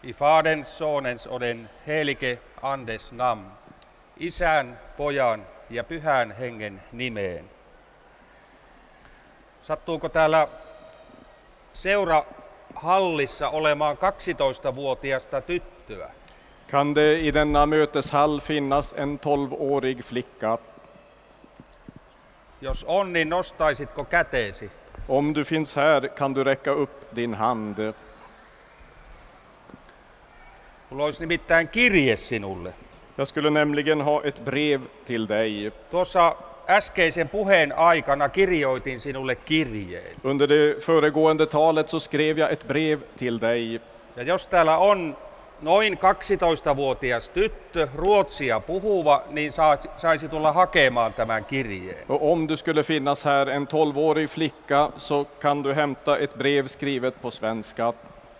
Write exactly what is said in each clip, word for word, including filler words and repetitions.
I Faderns, Sonens och den helige Andes namn, Isän, Pojan ja Pyhän Hengen nimeen. Sattuuko täällä seurahallissa olemaan kaksitoistavuotiasta tyttöä? Kan det i denna möteshall finnas en tolvårig flicka? Jos on, niin nostaisitko käteesi? Om du finns här kan du räcka upp din hand. Mulla olisi nimittäin kirje sinulle. Jag skulle nämligen ha ett brev till dig. Tuossa äskeisen puheen aikana kirjoitin sinulle kirjeen. Under det föregående talet så skrev jag ett brev till dig. Ja jos täällä on noin kaksitoistavuotias tyttö, ruotsia puhuva, niin saisi tulla hakemaan tämän kirjeen. Och om du skulle finnas här en tolvårig flicka så kan du hämta ett brev skrivet på svenska.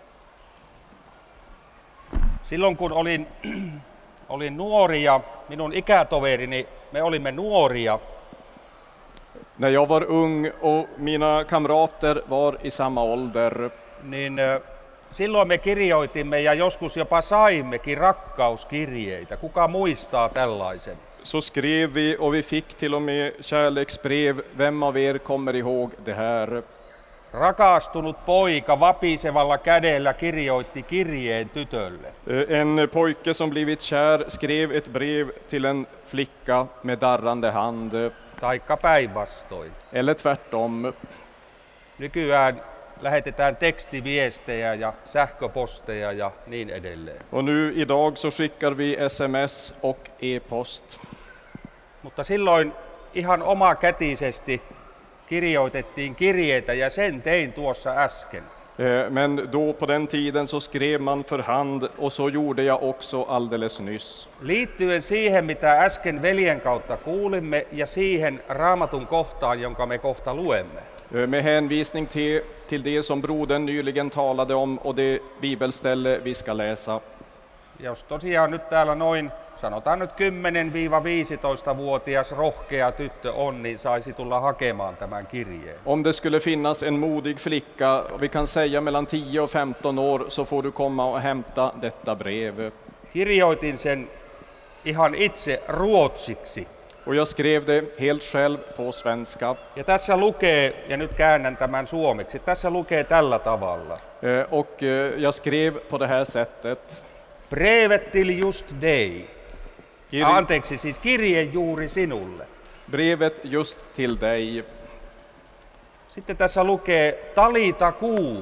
Silloin kun olin, olin nuori ja minun ikätoverini, me olimme nuoria. När jag var ung och mina kamrater var i samma ålder. Niin silloin me kirjoitimme ja joskus jopa saimmekin rakkauskirjeitä. Kuka muistaa tällaisen? Så skrev vi och vi fick till och med kärleksbrev. Vem av er kommer ihåg det här? Rakastunut poika vapisevalla kädellä kirjoitti kirjeen tytölle. En pojke som blivit kär skrev ett brev till en flicka med darrande hand. Taikka päinvastoin. Eller tvärtom. Nykyään lähetetään tekstiviestejä ja sähköposteja ja niin edelleen. Och nu idag så skickar vi sms och e-post. Mutta silloin ihan omakätisesti kirjoitettiin kirjeitä ja sen tein tuossa äsken. Men då på den tiden så skrev man för hand och så gjorde jag också alldeles nyss. Liittyen siihen, mitä äsken veljen kautta kuulimme ja siihen raamatun kohtaan, jonka me kohta luemme. Med hänvisning till, till det som brodern nyligen talade om och det bibelställe vi ska läsa. Jos tosiaan nyt täällä noin, sanotaan nyt kymmenen-viisitoista-vuotias rohkea tyttö on, niin saisi tulla hakemaan tämän kirjeen. Om det skulle finnas en modig flicka, vi kan säga mellan tio och femton år, så får du komma och hämta detta brev. Kirjoitin sen ihan itse ruotsiksi. Och jag skrev det helt själv på svenska. Ja tässä lukee, ja nyt käännän tämän suomeksi, tässä lukee tällä tavalla. Och jag skrev på det här sättet. Brevet till just dig. Kir- Anteeksi, siis kirje juuri sinulle. Brevet just till dig. Sitten tässä lukee Talita kuum.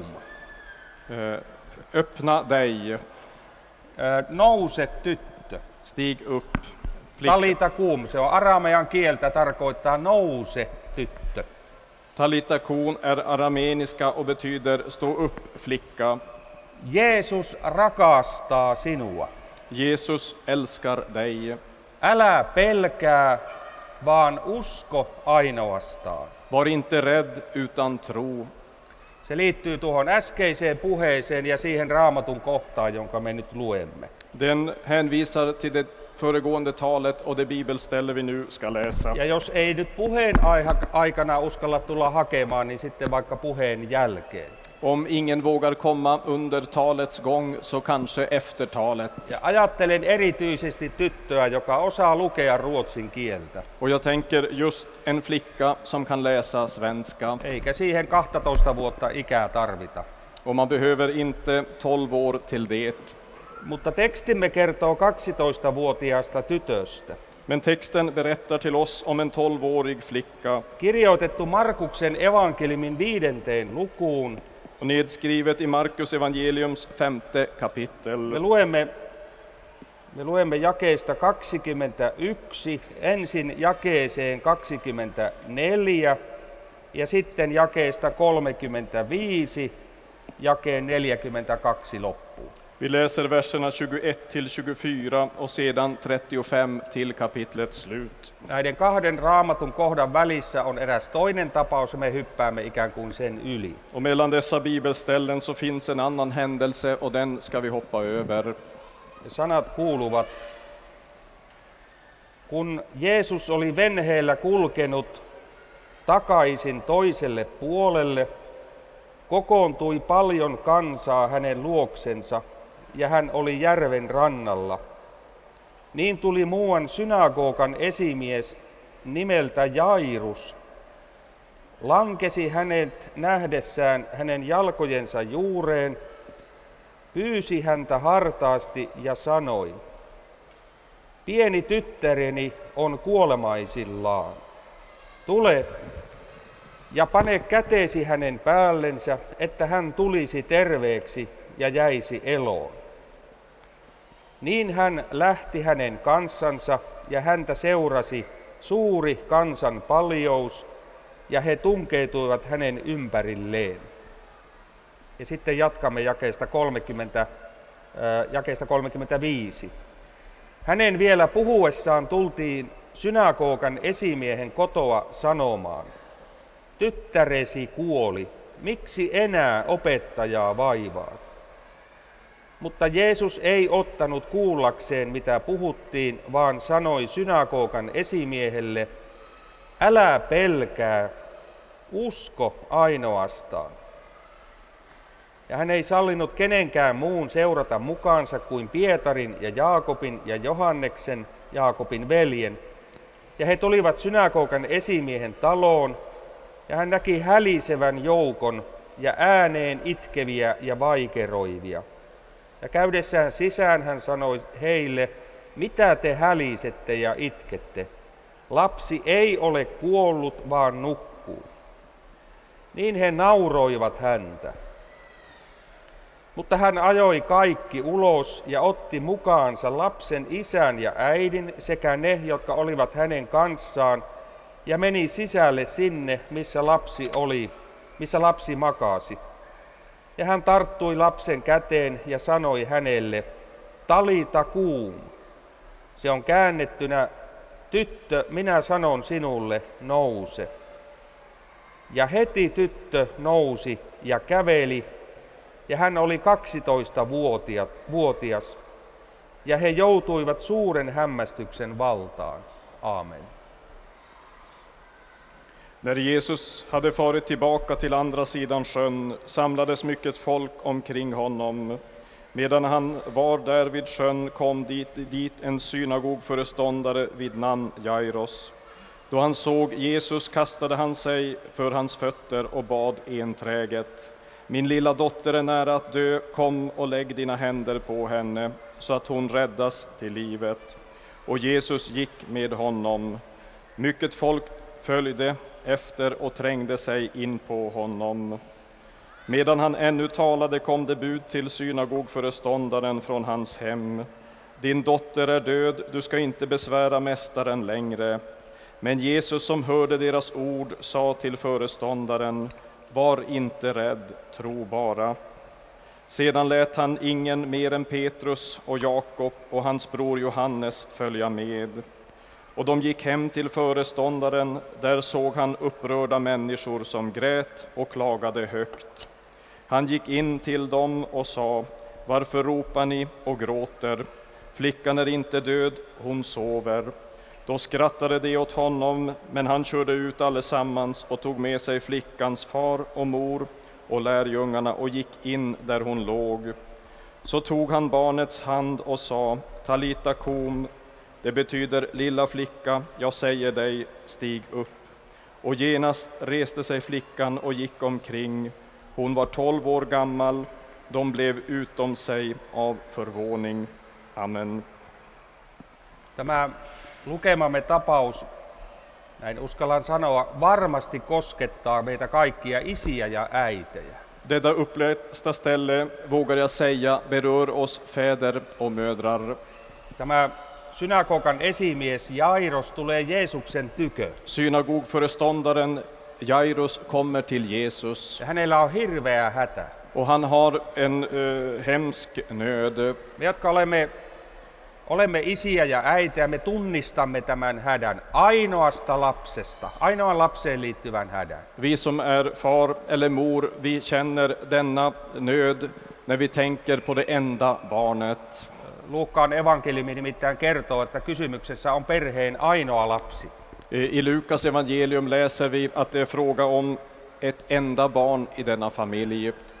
Öppna dig. Nouse tyttö. Stig upp. Flicka. Talita kuum, se on aramean kieltä, tarkoittaa nouse tyttö. Talita kun är arameniska och betyder stå upp flicka. Jeesus rakastaa sinua. Jesus älskar dig. Älä pelkää, vaan usko ainoastaan. Var inte rädd utan tro. Se liittyy tuohon äskeiseen puheeseen ja siihen raamatun kohtaan, jonka me nyt luemme. Den hänvisar till det föregående talet och det bibelställe vi nu ska läsa. Ja jos ei nyt puheen aikana uskalla tulla hakemaan, niin sitten vaikka puheen jälkeen. Om ingen vågar komma under talets gång så kanske efter talet. Ja ajattelen erityisesti tyttöä, joka osaa lukea ruotsin kieltä. Och jag tänker just en flicka som kan läsa svenska. Eikä siihen kaksitoista vuotta ikää tarvita. Och man behöver inte tolv år till det. Mutta tekstimme kertoo kaksitoistavuotiaasta tytöstä. Men texten berättar till oss om en tolvårig flicka. Kirjoitettu Markuksen evankeliumin viidenteen lukuun. Och nedskrivet i Markus evangeliums femte kapitel. Me luemme, me luemme jakeesta kaksikymmentäyksi, ensin jakeeseen kaksikymmentäneljä ja sitten jakeesta kolmekymmentäviisi, jakeen neljäkymmentäkaksi loppuun. Vi läser verserna tjugoett till tjugofyra och sedan trettiofem till kapitlets slut. Näiden kahden raamatun kohdan välissä on eräs toinen tapaus, me hyppäämme ikään kuin sen yli. Och mellan dessa bibelställen så finns en annan händelse och den ska vi hoppa över. Ja sanat kuuluvat, kun Jeesus oli venheellä kulkenut takaisin toiselle puolelle, kokoontui paljon kansaa hänen luoksensa, ja hän oli järven rannalla. Niin tuli muuan synagogan esimies nimeltä Jairus. Lankesi hänet nähdessään hänen jalkojensa juureen, pyysi häntä hartaasti ja sanoi, pieni tyttäreni on kuolemaisillaan. Tule ja pane käteesi hänen päällensä, että hän tulisi terveeksi ja jäisi eloon. Niin hän lähti hänen kanssansa ja häntä seurasi suuri kansan paljous ja he tunkeutuivat hänen ympärilleen. Ja sitten jatkamme jakeesta, kolmekymmentä, äh, jakeesta kolmekymmentäviisi. Hänen vielä puhuessaan tultiin synagogan esimiehen kotoa sanomaan, tyttäresi kuoli, miksi enää opettajaa vaivaat? Mutta Jeesus ei ottanut kuullakseen, mitä puhuttiin, vaan sanoi synagogan esimiehelle, älä pelkää, usko ainoastaan. Ja hän ei sallinut kenenkään muun seurata mukaansa kuin Pietarin ja Jaakobin ja Johanneksen, Jaakobin veljen. Ja he tulivat synagogan esimiehen taloon, ja hän näki hälisevän joukon ja ääneen itkeviä ja vaikeroivia. Ja käydessään sisään hän sanoi heille, mitä te hälisette ja itkette? Lapsi ei ole kuollut, vaan nukkuu. Niin he nauroivat häntä. Mutta hän ajoi kaikki ulos ja otti mukaansa lapsen isän ja äidin sekä ne, jotka olivat hänen kanssaan, ja meni sisälle sinne, missä lapsi oli, missä lapsi makasi. Ja hän tarttui lapsen käteen ja sanoi hänelle, talita kuum. Se on käännettynä, tyttö, minä sanon sinulle, nouse. Ja heti tyttö nousi ja käveli, ja hän oli kaksitoistavuotias, ja he joutuivat suuren hämmästyksen valtaan. Amen. När Jesus hade farit tillbaka till andra sidan sjön samlades mycket folk omkring honom. Medan han var där vid sjön kom dit, dit en synagogföreståndare vid namn Jairus. Då han såg Jesus kastade han sig för hans fötter och bad enträget. Min lilla dotter är nära att dö, kom och lägg dina händer på henne så att hon räddas till livet. Och Jesus gick med honom. Mycket folk följde efter och trängde sig in på honom. Medan han ännu talade kom det bud till synagogföreståndaren från hans hem. Din dotter är död, du ska inte besvära mästaren längre. Men Jesus som hörde deras ord sa till föreståndaren, var inte rädd, tro bara. Sedan lät han ingen mer än Petrus och Jakob och hans bror Johannes följa med. Och de gick hem till föreståndaren, där såg han upprörda människor som grät och klagade högt. Han gick in till dem och sa, varför ropar ni och gråter? Flickan är inte död, hon sover. Då skrattade de åt honom, men han körde ut allesammans och tog med sig flickans far och mor och lärjungarna och gick in där hon låg. Så tog han barnets hand och sa, talita kum, det betyder lilla flicka, jag säger dig, stig upp. Och genast reste sig flickan och gick omkring. Hon var tolv år gammal. De blev utom sig av förvåning. Amen. Tämä lukemamme tapaus, näin uskallan sanoa, varmasti koskettaa meitä kaikkia isiä ja äitejä. Detta upplästa ställe, vågar jag säga, berör oss fäder och mödrar. Tämä synagogan esimies Jairus tulee Jeesuksen tykö. Synagogföreståndaren Jairus kommer till Jesus. Ja hänellä on hirveä hätä. Och han har en uh, hemsk nöd. Me, jotka olemme, olemme isiä ja äitejä, me tunnistamme tämän hädän ainoasta lapsesta, ainoan lapseen liittyvän hädän. Vi som är far eller mor, vi känner denna nöd när vi tänker på det enda barnet. Luukkaan evankeliumi nimittäin kertoo, että kysymyksessä on perheen ainoa lapsi. I Lukas evangelium läser vi att det är fråga om ett enda barn i denna familj.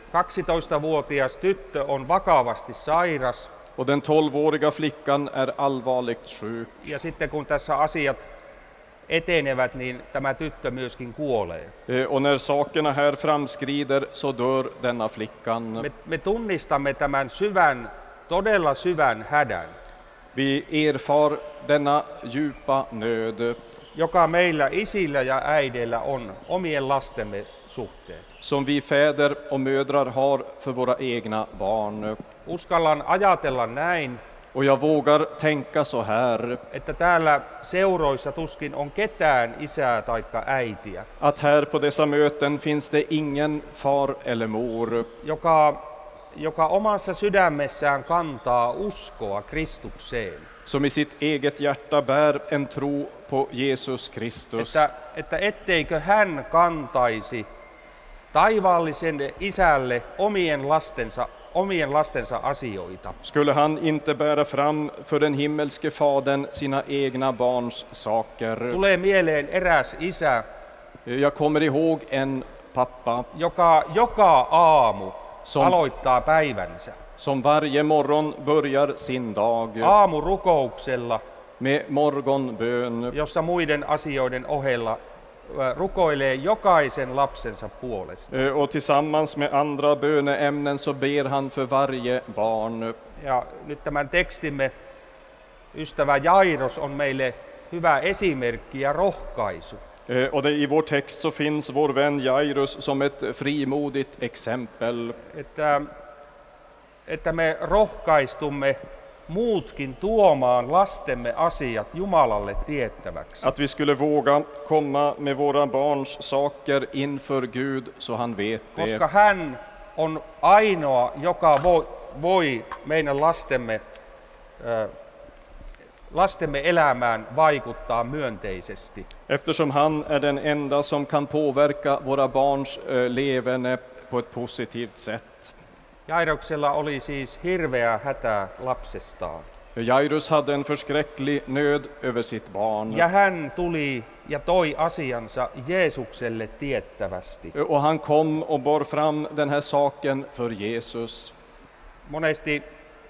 kaksitoistavuotias tyttö on vakavasti sairas. Och den tolvåriga flickan är allvarligt sjuk. Ja sitten kun tässä asiat etenevät, niin tämä tyttö myöskin kuolee. Eh, Och när sakerna här framskrider så dör denna flickan. Me, me tunnistamme tämän syvän, todella syvän hädän, Vi erfar denna djupa nöd joka meillä isillä ja äideillä on omien lastemme suhteen. som vi fäder och mödrar har för våra egna barn. Uskallan ajatella näin, Och jag vågar tänka så här, että täällä seuroissa tuskin on ketään isää taikka äitiä, att här på dessa möten finns det ingen far eller mor joka, joka omassa sydämessään kantaa uskoa Kristukseen. som i sitt eget hjärta bär en tro på Jesus Kristus. Että, että etteikö hän kantaisi taivaalliselle isälle omien lastensa, omien lastensa asioita. Skulle han inte bära fram för den himmelske fadern sina egna barns saker? Tulee mieleen eräs isä, Jag kommer ihåg en pappa joka joka aamu Som- aloittaa päivänsä som varje morgon börjar sin dag aamurukouksella, med morgonbön jossa muiden asioiden ohella ö, rukoilee jokaisen lapsensa puolesta. Eh, och tillsammans med andra böneämnen så ber han för varje barn. Ja nyt tämän tekstimme ystävä Jairos on meille hyvä esimerkki ja rohkaisu. Eh, Och det, i vår text så finns vår vän Jairus som ett frimodigt exempel. Että, että me rohkaistumme muutkin tuomaan lastemme asiat Jumalalle tiettäväksi. Att vi skulle våga komma med våra barns saker inför Gud så han vet det. Koska hän on ainoa, joka voi, voi meidän lastemme, ö, lastemme elämään vaikuttaa myönteisesti. Eftersom han är den enda som kan påverka våra barns eh, leverne på ett positivt sätt. Jairoksella oli siis hirveä hätä lapsestaan. Jairus hade en förskräcklig nöd över sitt barn. Ja hän tuli ja toi asiansa Jeesukselle tiettävästi. Och han kom och bar fram den här saken för Jesus. Monesti,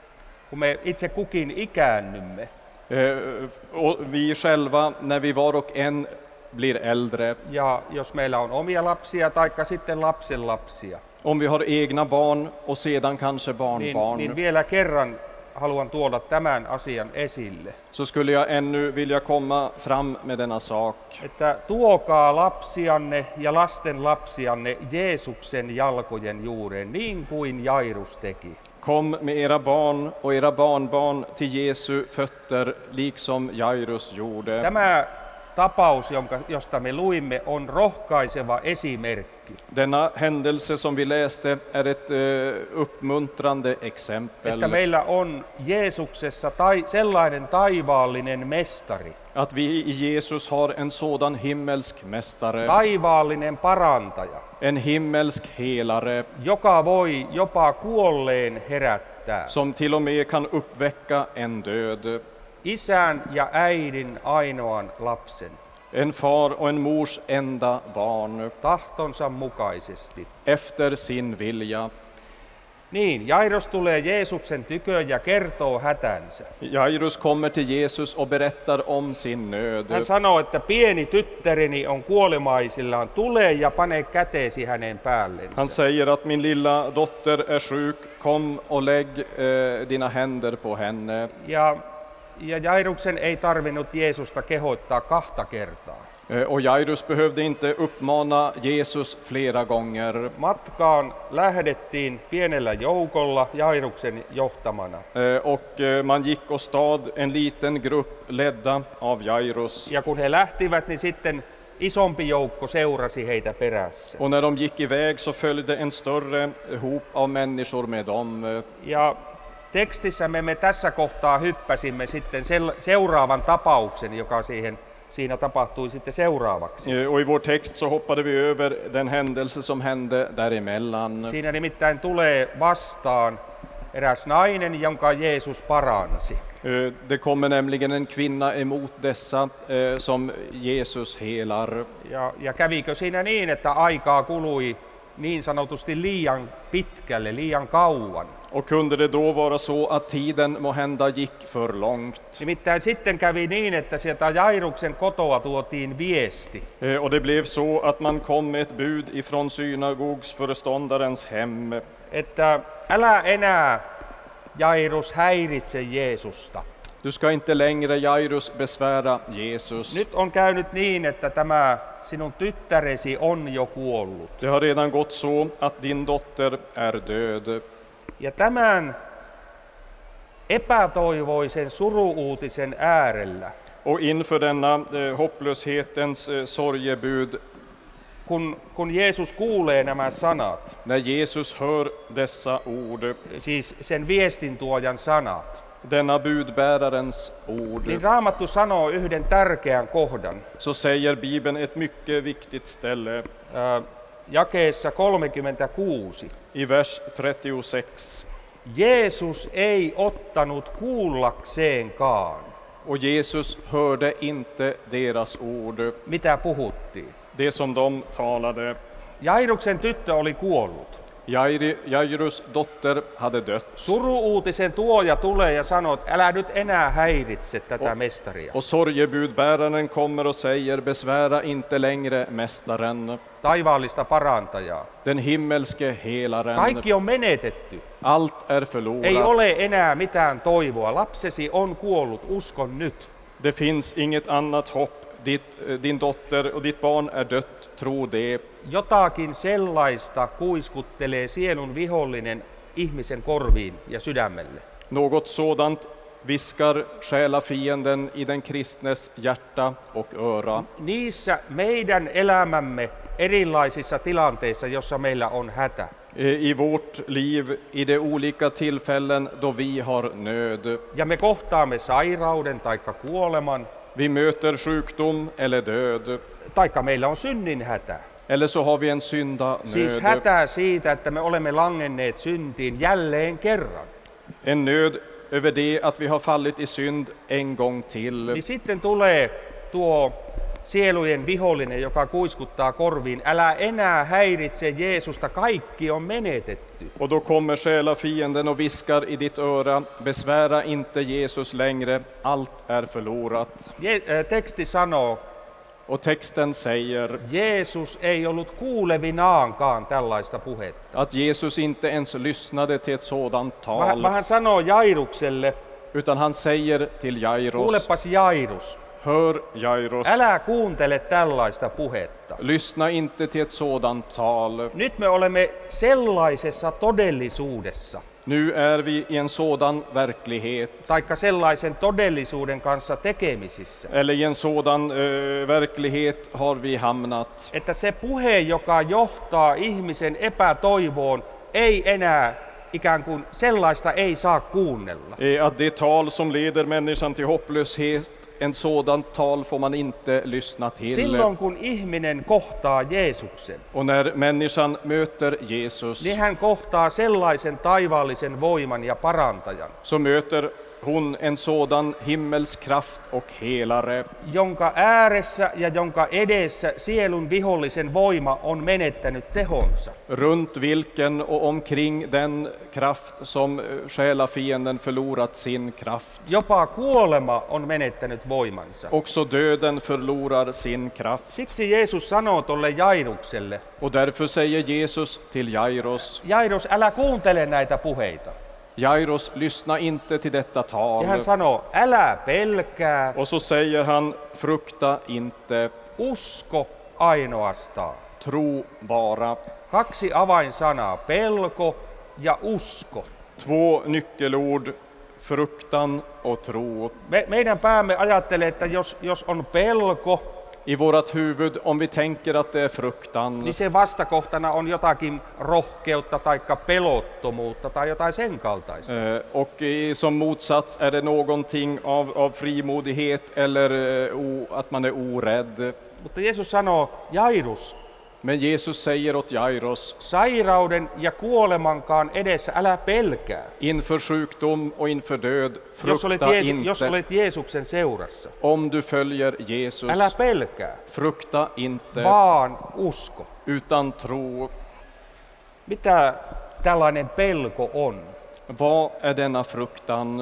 kun me itse kukin ikäännymme, Eh, Och vi själva, när vi var och en blir äldre, ja jos meillä on omia lapsia taikka sitten lapsenlapsia, om vi har egna barn och sedan kanske niin, barnbarn, niin vielä kerran haluan tuoda tämän asian esille. så skulle jag ännu vilja komma fram med denna sak. Että tuokaa lapsianne ja lasten lapsianne Jeesuksen jalkojen juureen, niin kuin Jairus teki. Kom med era barn och era barnbarn till Jesu fötter, liksom Jairus gjorde. Tämä tapaus, jonka, josta me luimme, on rohkaiseva esimerkki. Denna händelse som vi läste är ett eh, uppmuntrande exempel. Että meillä on Jeesuksessa tai, sellainen taivaallinen mestari, Att vi i Jesus har en sådan himmelsk mästare, taivaallinen parantaja, en himmelsk helare, joka voi jopa kuolleen herättää. som till och med kan uppväcka en död. Isän ja äidin ainoan lapsen, En far och en mors enda barn, tahtonsa mukaisesti. efter sin vilja. Niin, Jairos tulee Jeesuksen tyköön ja kertoo hätänsä. Jairus kommer till Jesus och berättar om sin nöd. Hän sanoo, että pieni tyttäreni on kuolemaisillaan, tule ja pane käteesi hänen Han päällensä. säger att min lilla dotter är sjuk, kom och lägg eh, dina händer på henne. Ja, ja Jairuksen ei tarvinnut Jeesusta kehottaa kahta kertaa. Eh, och Jairus behövde inte uppmana Jesus flera gånger. Matkaan lähdettiin pienellä joukolla Jairuksen johtamana. Eh, och eh, man gick och stad en liten grupp ledda av Jairus. Ja kun he lähtivät, niin sitten isompi joukko seurasi heitä perässä. Och när de gick iväg så följde en större hop av människor med dem. Ja tekstissämme me tässä kohtaa hyppäsimme sitten sel- seuraavan tapauksen, joka siihen, siinä tapahtui sitten seuraavaksi. Eh, Och i vår text så hoppade vi över den händelse som hände däremellan. Siinä nimittäin tulee vastaan eräs nainen, jonka Jeesus paransi. Eh, Det kommer nämligen en kvinna emot dessa eh, som Jesus helar. Ja, ja kävikö siinä niin, että aikaa kului niin sanotusti liian pitkälle, liian kauan. Och kunde det då vara så att tiden måhända gick för långt? Nimittäin sitten kävi niin, että sieltä Jairuksen kotoa tuotiin viesti. Eh, Och det blev så att man kom med ett bud ifrån synagogsföreståndarens hem. Että älä enää, Jairus, häiritse Jeesusta. Du ska inte längre, Jairus, besvära Jesus. Nyt on käynyt niin, että tämä sinun tyttäresi on jo kuollut. Det har redan gått så att din dotter är död. Ja tämän epätoivoisen suruuutisen äärellä, Och inför denna eh, hopplöshetens eh, sorgebud, kun, kun Jeesus kuulee nämä sanat, när Jesus hör dessa ord, siis sen viestintuojan sanat, denna budbärarens ord, niin Raamattu sanoo yhden tärkeän kohdan. så säger Bibeln ett mycket viktigt ställe Ää, jakeessa kolmekymmentäkuusi. i vers trettiosex. Jeesus ei ottanut kuullakseenkaan, Och Jesus hörde inte deras ord, mitä puhuttiin. det som de talade. Jairuksen tyttö oli kuollut. Jairi, Jairus dotter hade dött. Suruuutisen tuoja tulee ja sanoo, että älä nyt enää häiritse tätä mestaria. Och sorgebudbäraren kommer och säger, besvära inte längre mästaren, Taivaallista parantajaa. den himmelske helaren. Kaikki on menetetty. Allt är Ei förlorat. ole enää mitään toivoa. Lapsesi on kuollut, uskon nyt. Det finns inget annat hopp. Ditt, din dotter och ditt barn är dött, tro det. Jotakin sellaista kuiskuttelee sielun vihollinen ihmisen korviin ja sydämelle. Något sådant viskar själafienden i den kristnes hjärta och öra. Niissä meidän elämämme erilaisissa tilanteissa, jossa meillä on hätä. I vårt liv, i de olika tillfällen då vi har nöd. Ja me kohtaamme sairauden taikka kuoleman, Vi möter sjukdom eller död. taikka meillä on synnin hätä. Eller så har vi en syndanöd. Siis hätää siitä, että me olemme langenneet syntiin jälleen kerran. En nöd över det att vi har fallit i synd en gång till. Niin sitten tulee tuo sielujen vihollinen, joka kuiskuttaa korviin, älä enää häiritse Jeesusta, kaikki on menetetty. Och då kommer själafienden och viskar i ditt öra, besvära inte Jesus längre, allt är förlorat. Je- äh, teksti sanoo, Och texten säger Jeesus ei ollut kuulevinaankaan tällaista puhetta. att Jesus inte ens lyssnade till ett sådant Vaan tal, vaan hän sanoo Jairukselle, utan han säger till Jairus, kuulepas Jairus, hör Jairus, älä kuuntele tällaista puhetta. lyssna inte till ett sådant tal. Nyt me olemme sellaisessa todellisuudessa, Nu är vi i en sådan verklighet, taikka sellaisen todellisuuden kanssa tekemisissä, eller i en sådan eh, verklighet har vi hamnat, että se puhe, joka johtaa ihmisen epätoivoon, ei enää ikään kuin sellaista ei saa kuunnella. eh, att det tal som leder människan till hopplöshet, en sådant tal får man inte lyssna till. Silloin kun ihminen kohtaa Jeesuksen, Och när människan möter Jesus, niin hän kohtaa sellaisen taivaallisen voiman ja parantajan, så möter hon en sådan himmelsk kraft och helare, jonka ääressä ja jonka edessä sielun vihollisen voima on menettänyt tehonsa. runt vilken och omkring den kraft som eh, själafienden förlorat sin kraft. Jopa kuolema on menettänyt voimansa. Också döden förlorar sin kraft. Siksi Jeesus sanoo tolle Jairukselle, Och därför säger Jesus till Jairus, Jairus, älä kuuntele näitä puheita. Jairus, lyssna inte till detta Ja hän tal. sanoo, älä pelkää, Och så säger han, frukta inte, usko ainoastaan. tro bara. Kaksi avainsanaa, pelko ja usko. Två nyckelord, fruktan och tro. Me, meidän päämme ajattelee, että jos, jos on pelko, I vårat huvud, om vi tänker att det är fruktan, niin se vastakohtana on jotakin rohkeutta tai pelottomuutta tai jotain sen kaltaista. eh, och i, som motsats är det någonting av, av frimodighet eller eh, o, att man är orädd. Mutta Jeesus sanoo, Jairus, Men Jesus säger åt Jairus, sairauden ja kuolemankaan edessä älä pelkää. inför sjukdom och inför död, Jos olet, frukta Jeesu, jos inte. olet Jeesuksen seurassa, Om du följer Jesus, älä pelkää, frukta inte, vaan usko. utan tro. Mitä tällainen pelko on? Vad är denna fruktan?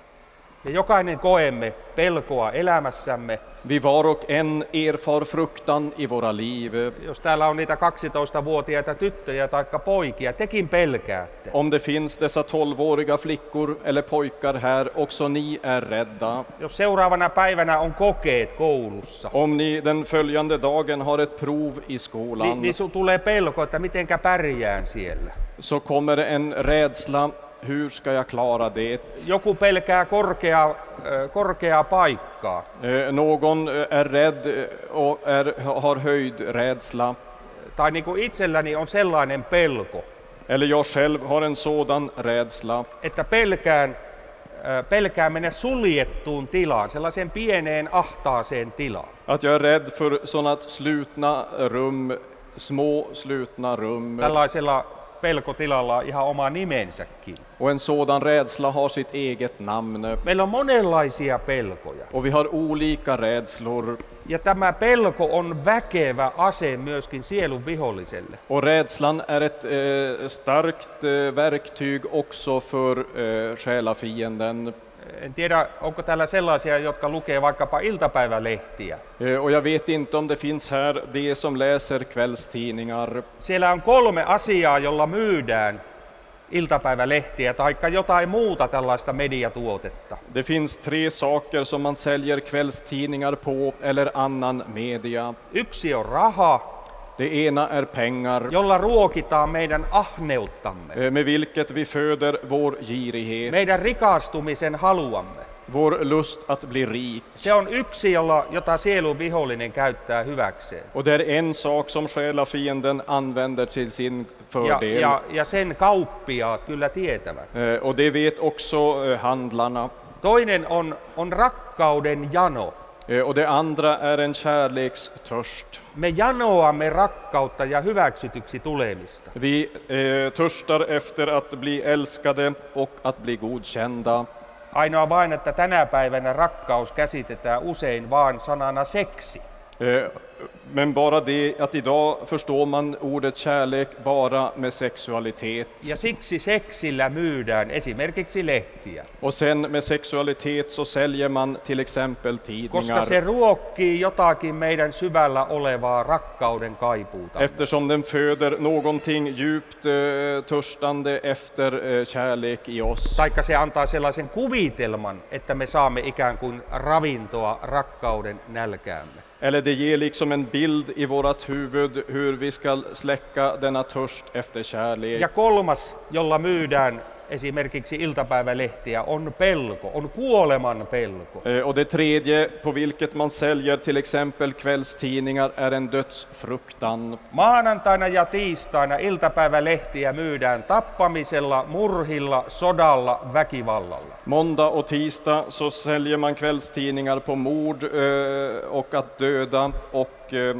Ja jokainen koemme pelkoa elämässämme. Vi var och en erfar fruktan i våra liv. Jos täällä on niitä kaksitoistavuotiaita tyttöjä tai poikia, tekin pelkäätte. Om det finns dessa tolvåriga flickor eller pojkar här, också ni är rädda. Jos seuraavana päivänä on kokeet koulussa, Om ni den följande dagen har ett prov i niin, skolan, niin sun tulee pelko, että mitenkä pärjään siellä. så kommer det en rädsla. Hur ska jag klara det? Joku pelkää korkeaa, äh, korkeaa paikkaa. Eh, Någon eh, är rädd eh, och är, har höjdrädsla. Tai niin kuin itselläni on sellainen pelko, Eller jag själv har en sådan rädsla. että pelkään, äh, pelkään mennä suljettuun tilaan, sellaiseen pieneen ahtaaseen tilaan. Att jag är rädd för sådana slutna rum, små slutna rum. Tällaisella pelkotilalla on ihan oma nimensäkin. Och en sådan rädsla har sitt eget namn. Meillä on monenlaisia pelkoja. Och vi har olika rädslor. Ja tämä pelko on väkevä ase myöskin sielun viholliselle. Och rädslan är ett eh, starkt eh, verktyg också för eh, själafienden. En tiedä, onko täällä sellaisia, jotka lukee vaikkapa iltapäivälehtiä. Eh, och jag vet inte om det finns här de som läser kvällstidningar. Siellä on kolme asiaa, jolla myydään iltapäivälehtiä tai jotain muuta tällaista mediatuotetta. Det finns tre saker som man säljer kvällstidningar på eller annan media. Yksi on raha, Det ena är pengar, jolla ruokitaan meidän ahneuttamme, eh, med vilket vi föder vår girighet, meidän rikastumisen haluamme. vår lust att bli rik. Se on yksi, jolla, jota sielun vihollinen käyttää hyväkseen. Och det är en sak som själafienden använder till sin Ja, fördel. ja, ja sen kauppiaat kyllä tietävät. Eh, Och det vet också eh, handlarna. Toinen on, on rakkauden jano. Eh, Och det andra är en kärlekstörst. Me janoamme rakkautta ja hyväksytyksi tulemista. Vi eh, törstar efter att bli älskade och att bli godkända. Ainoa vain, että tänä päivänä rakkaus käsitetään usein vaan sanana seksi. Eh, Men bara det att idag förstår man ordet kärlek bara med sexualitet. Ja siksi seksillä myydään esimerkiksi lehtiä. Och sen med sexualitet så säljer man till exempel Koska se tidningar. ruokkii jotakin meidän syvällä olevaa rakkauden kaipuuta. Eftersom den föder någonting djupt eh, törstande efter eh, kärlek i oss. Taikka se antaa sellaisen kuvitelman, että me saamme ikään kuin ravintoa rakkauden nälkäämme. Eller det ger liksom en bild i vårat huvud hur vi ska släcka denna törst efter kärlek. Ja kolmas, jolla myydään esimerkiksi iltapäivälehtiä, on pelko, on kuoleman pelko. Eh, Och det tredje på vilket man säljer till exempel kvällstidningar är en dödsfruktan. Maanantaina ja tiistaina iltapäivälehtiä myydään tappamisella, murhilla, sodalla, väkivallalla. Måndag och tisdag så säljer man kvällstidningar på mord eh, och att döda och eh,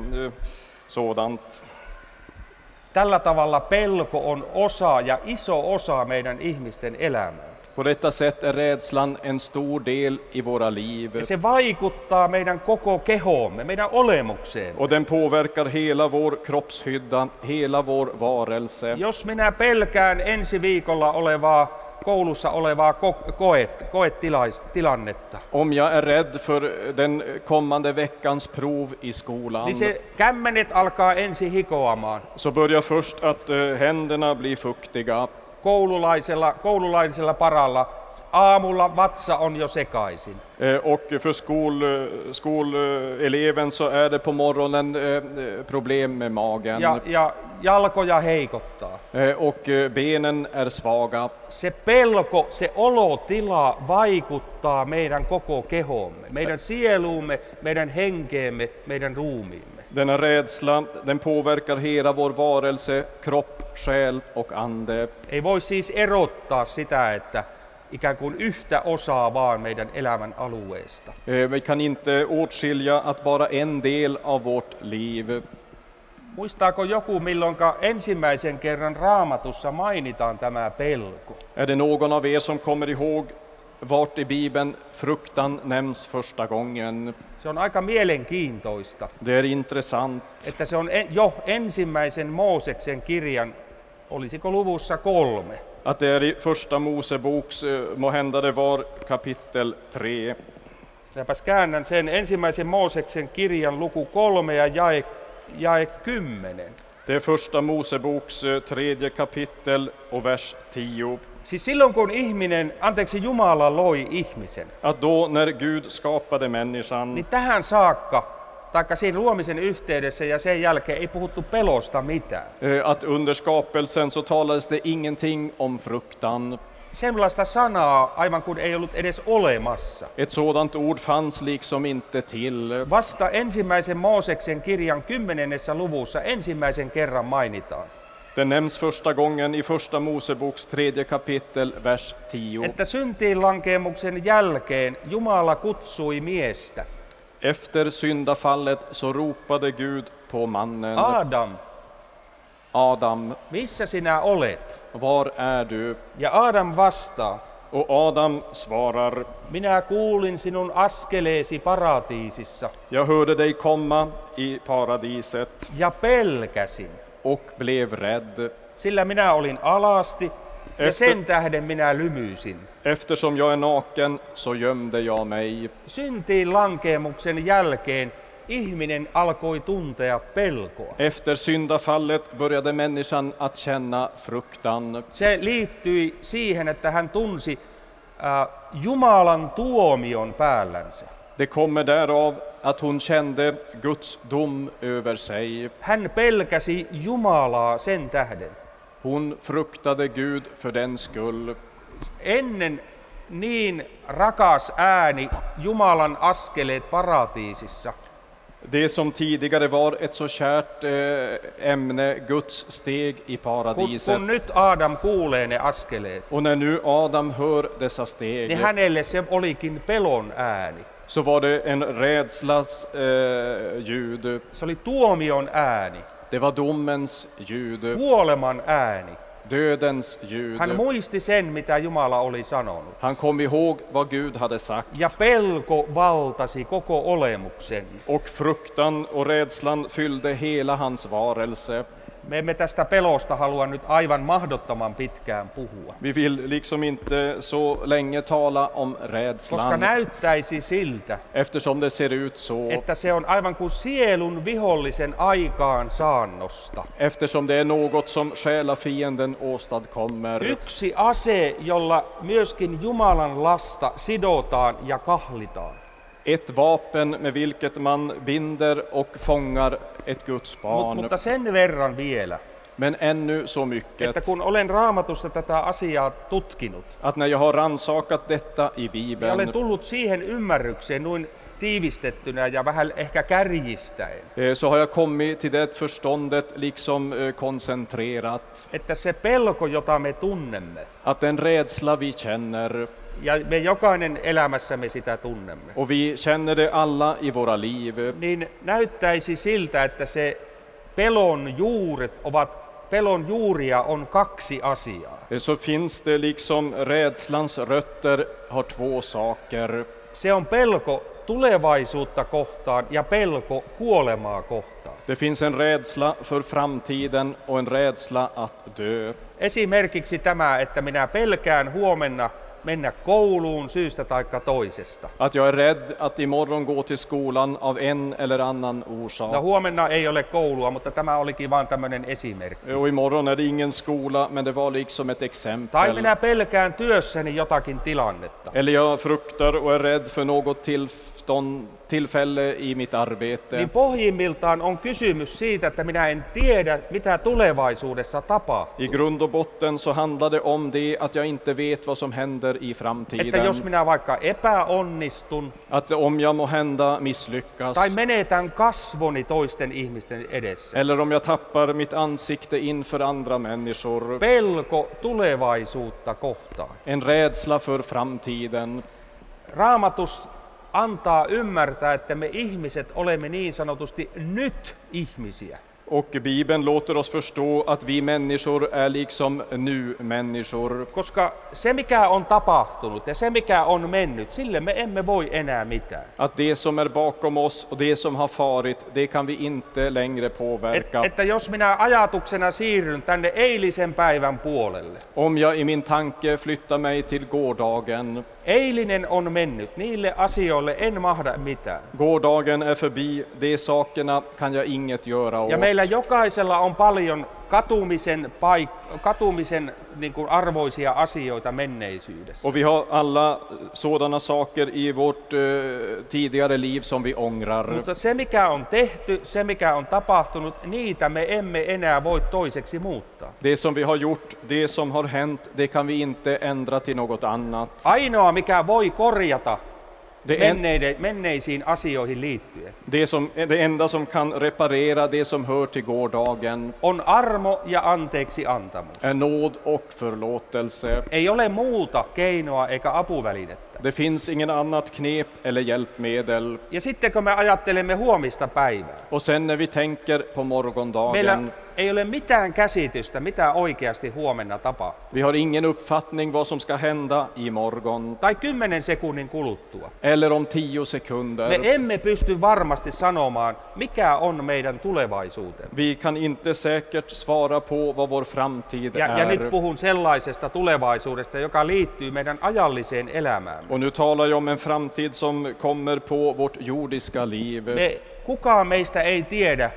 sådant. Tällä tavalla pelko on osa ja iso osa meidän ihmisten elämää. På detta sätt är rädslan en stor del i våra liv. Ja se vaikuttaa meidän koko kehoomme, meidän olemukseen. Och den påverkar hela vår kroppshydda, hela vår varelse. Jos minä pelkään ensi viikolla olevaa koulussa olevaa ko- koet, koetilannetta, Om jag är rädd för den kommande veckans prov i skolan, niin se kämmenet alkaa ensi hikoamaan. så börjar först att eh, händerna blir fuktiga. Koululaisella, koululaisella paralla aamulla vatsa on jo sekaisin. Eh, Och för skol, eh, skoleleven så är det på morgonen eh, problem med magen. Ja, ja jalkoja heikottaa. Eh, Och eh, benen är svaga. Se pelko, se olotila vaikuttaa meidän koko kehoomme, meidän sieluumme, meidän henkeemme, meidän ruumiimme. Denna rädsla, den påverkar hela vår varelse, kropp, själ och ande. Ei voi siis erottaa sitä, että ikään kuin yhtä osaa vaan meidän elämän alueesta. Eh, Vi kan inte åtskilja att bara en del av vårt liv. Muistaako joku, milloinka ensimmäisen kerran Raamatussa mainitaan tämä pelko? Är det någon av er som kommer ihåg vart i Bibeln fruktan nämns första gången? Se on aika mielenkiintoista, Det är intressant. että se on en- jo ensimmäisen Mooseksen kirjan Olisiko luvussa kolme? Att det är i första Moseboks, eh, måhända det var kapitel tre. Minäpäs käännän sen ensimmäisen Mooseksen kirjan luku kolme ja jae, jae kymmenen. Det är första Moseboks eh, tredje kapitel och vers tio. Siis silloin kun ihminen, anteeksi Jumala loi ihmisen, Att då när Gud skapade människan, niin tähän saakka, taikka siinä luomisen yhteydessä ja sen jälkeen ei puhuttu pelosta mitään. eh, att under skapelsen så talades det ingenting om fruktan. Sellaista sanaa aivan kuin ei ollut edes olemassa. Ett sådant ord fanns liksom inte till. Vasta ensimmäisen Mooseksen kirjan kymmenennessä luvussa ensimmäisen kerran mainitaan, Det nämns första gången i första Moseboks tredje kapitel, vers tio. että syntiinlankeemuksen jälkeen Jumala kutsui miestä. Efter syndafallet så ropade Gud på mannen. Adam, Adam, missä sinä olet? var är du? Ja Adam vastaa, Och Adam svarar, minä kuulin sinun askeleesi paratiisissa jag hörde dig komma i paradiset ja pelkäsin, och blev rädd. sillä minä olin alasti ja Efter- sen tähden minä lymyisin. Eftersom jag är naken så gömde jag mig. Syntiin lankeemuksen jälkeen ihminen alkoi tuntea pelkoa. Efter syndafallet började människan att känna fruktan. Se liittyi siihen, että hän tunsi äh, Jumalan tuomion päällänsä. Det kommer därav att hon kände Guds dom över sig. Hän pelkäsi Jumalaa sen tähden. Hon fruktade Gud för den skull. Ennen niin rakas ääni, Jumalan askeleet paratiisissa, Det som tidigare var ett så kärt eh, ämne, Guds steg i kun, paradiset. kun nyt Adam kuulee ne askeleet, Och när nu Adam hör dessa steg, niin hänelle se olikin pelon ääni. så var det en rädslas eh, ljud. Se oli tuomion ääni, Det var domens ljud, kuoleman ääni. dödens ljud. Hän muisti sen, mitä Jumala oli sanonut. Han kom ihåg vad Gud hade sagt. Ja pelko valtasi koko olemuksen. Och fruktan och rädslan fyllde hela hans varelse. Me emme tästä pelosta halua nyt aivan mahdottoman pitkään puhua, Vi vill liksom inte så länge tala om koska rädslan, näyttäisi siltä, eftersom det ser ut så. että se on aivan kuin sielun vihollisen aikaan saannosta. Eftersom det är något som själafienden åstadkommer. Yksi ase, jolla myöskin Jumalan lasta sidotaan ja kahlitaan. Ett vapen med vilket man binder och fångar ett Guds Mut, barn. mutta sen verran vielä, Men ännu så että mycket kun olen Raamatusta tätä asiaa tutkinut, att när jag har rannsakat detta i ja olen Bibeln, tullut siihen ymmärrykseen noin tiivistettynä ja vähän ehkä kärjistäen, eh, så har jag kommit till det förståndet liksom eh, koncentrerat. että se pelko, jota me tunnemme, Att den rädsla vi känner, ja me jokainen elämässämme sitä tunnemme, och vi känner det alla i våra liv, niin näyttäisi siltä, että se pelon juuret ovat, pelon juuria on kaksi asiaa. eh, så finns det liksom rädslans rötter har två saker. Se on pelko tulevaisuutta kohtaan ja pelko kuolemaa kohtaan. Det finns en rädsla för framtiden och en rädsla att dö. Esimerkiksi tämä, että minä pelkään huomenna mennä kouluun syystä taikka toisesta. Att jag är rädd att imorgon gå till skolan av en eller annan No orsak. huomenna ei ole koulua, mutta tämä olikin vaan tämmöinen esimerkki. Och imorgon är det ingen skola, men det var liksom ett Tai exempel. minä pelkään työssäni jotakin tilannetta. Eller jag fruktar och är rädd för något tillstånd, tillfälle i mitt arbete. Niin pohjimmiltaan on kysymys siitä, että minä en tiedä, mitä tulevaisuudessa tapahtuu. I grund och botten så handlar det om det att jag inte vet vad som händer i Että framtiden. jos minä vaikka epäonnistun Att om jag må hända misslyckas, tai menetän kasvoni toisten ihmisten edessä. eller om jag tappar mitt ansikte inför andra människor. Pelko tulevaisuutta kohtaan. En rädsla för framtiden. Raamatus antaa ymmärtää, että me ihmiset olemme niin sanotusti nyt ihmisiä. Och Bibeln låter oss förstå att vi människor är liksom nu-människor. Koska se mikä on tapahtunut ja se mikä on mennyt, sille me emme voi enää mitään. Att det som är bakom oss och det som har farit, det kan vi inte längre Et, påverka. että jos minä ajatuksena siirryn tänne eilisen päivän puolelle, Om jag i min tanke flyttar mig till gårdagen, eilinen on mennyt, niille asioille en mahda mitään. gårdagen är förbi, de sakerna kan jag inget göra åt. Ja meillä jokaisella on paljon katumisen, paik- katumisen niin kuin arvoisia asioita menneisyydessä. Och vi har alla sådana saker i vårt eh, tidigare liv som vi ångrar. Mutta se mikä on tehty, se mikä on tapahtunut, niitä me emme enää voi toiseksi muuttaa. Det som vi har gjort, det som har hänt, det kan vi inte ändra till något annat. Ainoa mikä voi korjata Det, en, menneiden, menneisiin asioihin liittyen det, som, det enda som kan reparera det som hör till gårdagen on armo ja anteeksi antamus. är nåd och förlåtelse. Ei ole muuta keinoa eikä apuvälinettä. Det finns ingen annat knep eller hjälpmedel. Ja sitten kun me ajattelemme huomista päivää, Och sen när vi tänker på meillä morgondagen, ei ole mitään käsitystä, mitä oikeasti huomenna tapahtuu. vi har ingen uppfattning vad som ska hända i morgon Tai kymmenen sekunnin kuluttua. eller om tio Me sekunder. emme pysty varmasti sanomaan, mikä on meidän tulevaisuutemme. Vi kan inte säkert svara på vad vår framtid Ja, ja nyt är. puhun sellaisesta tulevaisuudesta, joka liittyy meidän ajalliseen elämään. Och nu talar jag om en framtid som kommer på vårt jordiska liv. Me, kukaan meistä ei tiedä,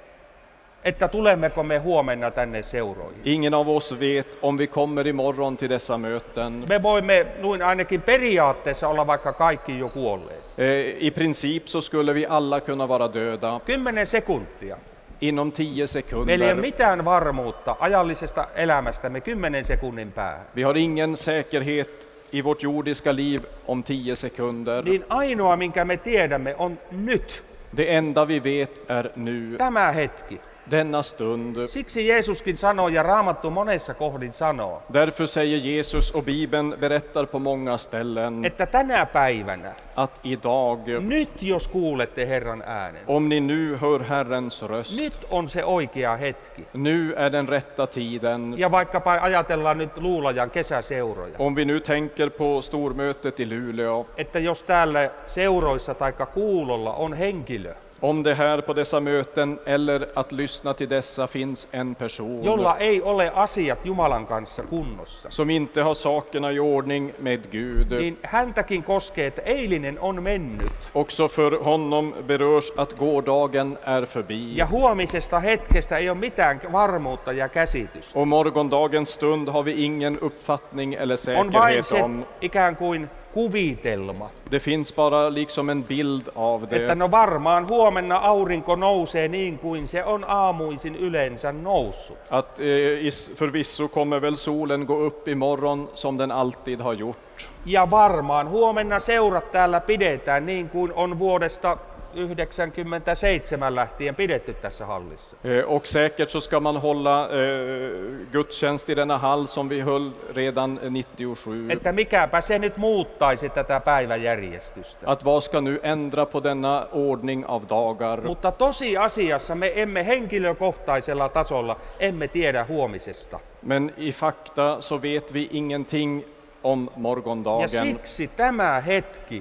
että tulemmeko me huomenna tänne seuroihin. Ingen av oss vet om vi kommer imorgon till dessa möten. Me voimme noin ainakin periaatteessa olla vaikka kaikki jo kuolleet. Eh, I princip så skulle vi alla kunna vara döda Kymmenen sekuntia. inom tio Meillä ei ole sekunder. mitään varmuutta ajallisesta elämästämme kymmenen sekunnin päähän. Vi har ingen säkerhet i vårt jordiska liv om tio sekunder. Niin ainoa, minkä me tiedämme, on nyt, Det enda vi vet är nu, tämä hetki. denna stund. Siksi Jeesuskin sanoo ja Raamattu monessa kohdin sanoo, Därför säger Jesus, och Bibeln berättar på många ställen, että tänä päivänä, att idag, nyt jos kuulette Herran äänen, om ni nu hör Herrens röst, nyt on se oikea hetki. nu är den rätta tiden. Ja vaikkapa ajatellaan nyt Luulajan kesäseuroja, Om vi nu tänker på stormötet i Luleå, että jos täällä seuroissa tai kuulolla on henkilö, om det här på dessa möten eller att lyssna till dessa finns en person jolla ei ole asiat Jumalan kanssa kunnossa, som inte har sakerna i ordning med Gud, niin häntäkin koskee, että eilinen on mennyt. också för honom berörs att gårdagen är förbi. Ja huomisesta hetkestä ei ole mitään varmuutta ja käsitystä. Och morgondagens stund har vi ingen uppfattning eller On vain säkerhet se om. ikään kuin kuvitelma, Det finns bara liksom en bild av että det. no varmaan huomenna aurinko nousee niin kuin se on aamuisin yleensä noussut. Att eh, is- förvisso kommer väl solen gå upp imorgon som den alltid har gjort. Ja varmaan huomenna seurat täällä pidetään niin kuin on vuodesta yhdeksänkymmentäseitsemän lähtien pidetty tässä hallissa. Eh, Och säkert så ska man hålla eh, gudstjänst i denna hall som vi höll redan nittiosju. Että mikäpä se nyt muuttaisi tätä päiväjärjestystä. Att vad ska nu ändra på denna ordning av dagar? Mutta tosiasiassa me emme henkilökohtaisella tasolla emme tiedä huomisesta. Men i fakta så vet vi ingenting om Ja morgondagen. siksi tämä hetki,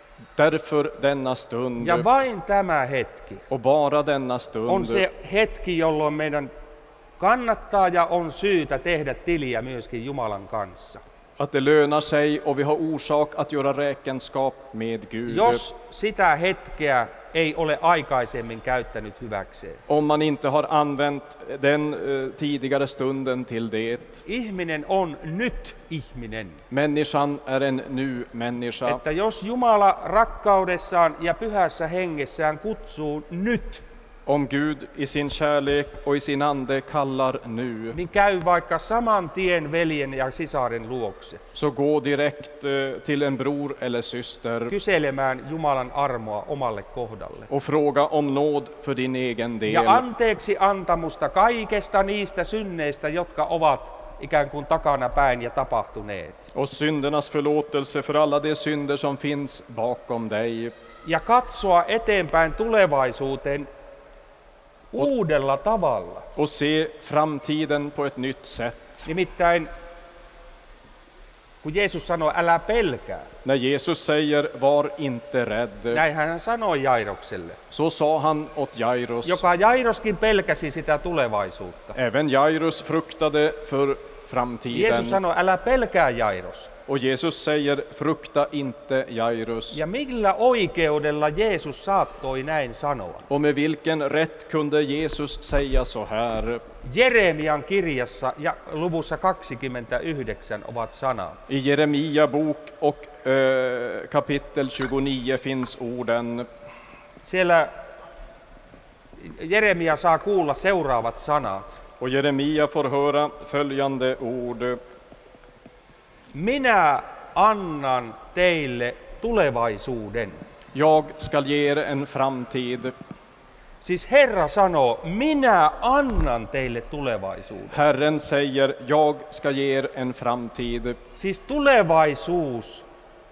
Därför denna stund, ja vain tämä hetki, och bara denna on stund, se hetki, jolloin meidän kannattaa ja on syytä tehdä tiliä myöskin Jumalan kanssa. att det lönar sig och vi har orsak att göra räkenskap med Gud. Jos sitä hetkeä ei ole aikaisemmin käyttänyt hyväkseen. Om man inte har använt den eh, tidigare stunden till det. Ihminen on nyt ihminen. Människan är en nu-människa. Että jos Jumala rakkaudessaan ja pyhässä hengessään kutsuu nyt, Om Gud i sin kärlek och i sin ande kallar nu, niin käy vaikka saman tien veljen ja sisaren luokse så gå direkt eh, till en bror eller syster kyselemään Jumalan armoa omalle kohdalle. och fråga om nåd för din egen del. Ja anteeksi antamusta kaikesta niistä synneistä, jotka ovat ikään kuin takana päin ja tapahtuneet. Och syndernas förlåtelse för alla de synder som finns bakom dig. Ja katsoa eteenpäin tulevaisuuteen uudella tavalla. och se framtiden på ett nytt sätt. Nimittäin, kun Jeesus sanoi, älä pelkää, När Jesus säger var inte rädd, näin hän sanoi Jairokselle, så sa han åt Jairus. joka Jairoskin pelkäsi sitä tulevaisuutta. Även Jairus fruktade för Jeesus framtiden. sanoi, älä pelkää Jairos. Och Jesus säger, frukta inte Jairus. Ja millä oikeudella Jeesus saattoi näin sanoa? Och med vilken rätt kunde Jesus säga så här? Jeremian kirjassa ja luvussa kaksikymmentäyhdeksän ovat sanat. I Jeremia bok och eh, kapitel tjugonio finns orden. Siellä Jeremia saa kuulla seuraavat sanat. Och Jeremia får höra följande ord. Minä annan teille tulevaisuuden. Jag skall ge er en framtid. Siis Herra sanoo, minä annan teille tulevaisuuden. Herren säger, jag ska ge er en framtid. Siis tulevaisuus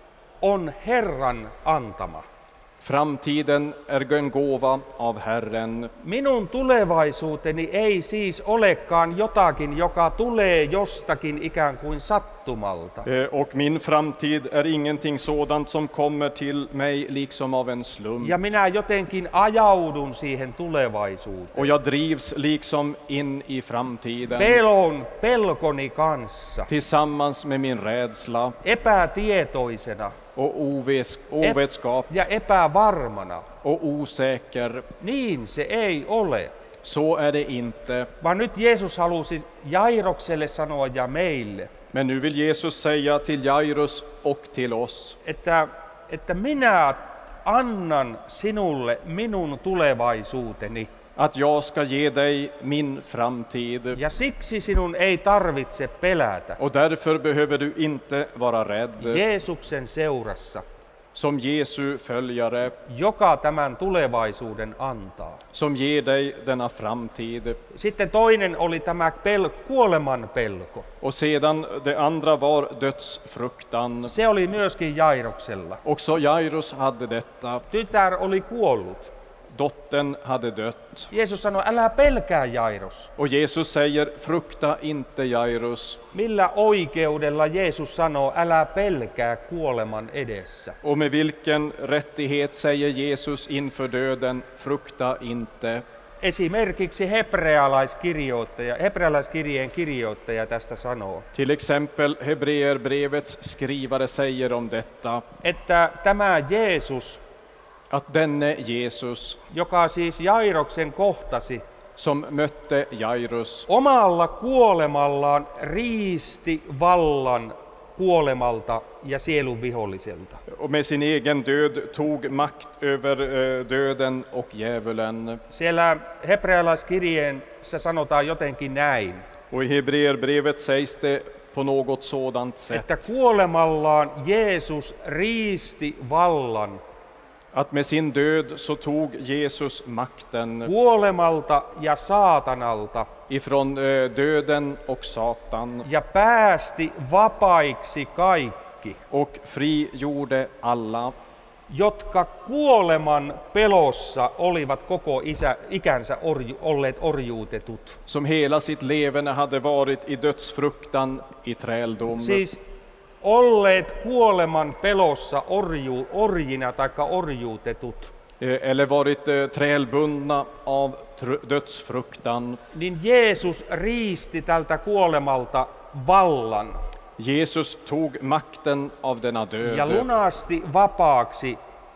on Herran antama. Framtiden är en gåva av Herren. Minun tulevaisuuteni ei siis olekaan jotakin, joka tulee jostakin ikään kuin sattumalta. Eh, Och min framtid är ingenting sådant som kommer till mig liksom av en slump. Ja minä jotenkin ajaudun siihen tulevaisuuteen. Och jag drivs liksom in i framtiden. Pelon, pelkoni kanssa, Tillsammans med min rädsla epätietoisena och oves- ovetskap ja epävarmana. och osäker. Niin se ei ole. Så är det inte. Vaan nyt Jeesus halusi Jairokselle sanoa ja meille, Men nu vill Jesus säga till Jairus och till oss että, että minä annan sinulle minun tulevaisuuteni. att jag ska ge dig min framtid. Ja siksi sinun ei tarvitse pelätä. Och därför behöver du inte vara rädd. Jeesuksen seurassa, Som Jesu följare, joka tämän tulevaisuuden antaa. som ger dig denna framtid. Sitten toinen oli tämä pel- kuoleman pelko. Och sedan det andra var dödsfruktan. Se oli myöskin Jairoksella. Också Jairus hade detta. Tytär oli kuollut. Dottern hade dött. Jeesus sanoi, älä pelkää Jairos. Och Jesus säger, frukta inte Jairus. Millä oikeudella Jeesus sanoo, älä pelkää kuoleman edessä? Och med vilken rättighet säger Jesus inför döden, frukta inte. Esimerkiksi hebrealaiskirjoittaja, hebrealaiskirjeen kirjoittaja tästä sanoo, Till exempel Hebreerbrevets skrivare säger om detta, että tämä Jeesus, att denne Jesus joka siis Jairoksen kohtasi, som mötte Jairus omalla kuolemallaan riisti vallan kuolemalta ja sielun viholliselta. och med sin egen död tog makt över eh, döden och djävulen. Siellä hebrealaiskirjeessä sanotaan jotenkin näin, Och i Hebreerbrevet sägs det på något sådant sätt, että kuolemallaan Jeesus riisti vallan att med sin död så tog Jesus makten kuolemalta ja saatanalta ifrån eh, döden och Satan ja päästi vapaiksi kaikki, och frigjorde alla jotka kuoleman pelossa olivat koko isä, ikänsä orju, olleet orjuutetut. som hela sitt leverne hade varit i dödsfruktan, i träldom. Siis olleet kuoleman pelossa orju, orjina tai orjuutetut, eh, eller varit eh, trälbundna av tr- dödsfruktan. niin Jeesus riisti tältä kuolemalta vallan Jesus tog makten av denna ja död lunasti vapaaksi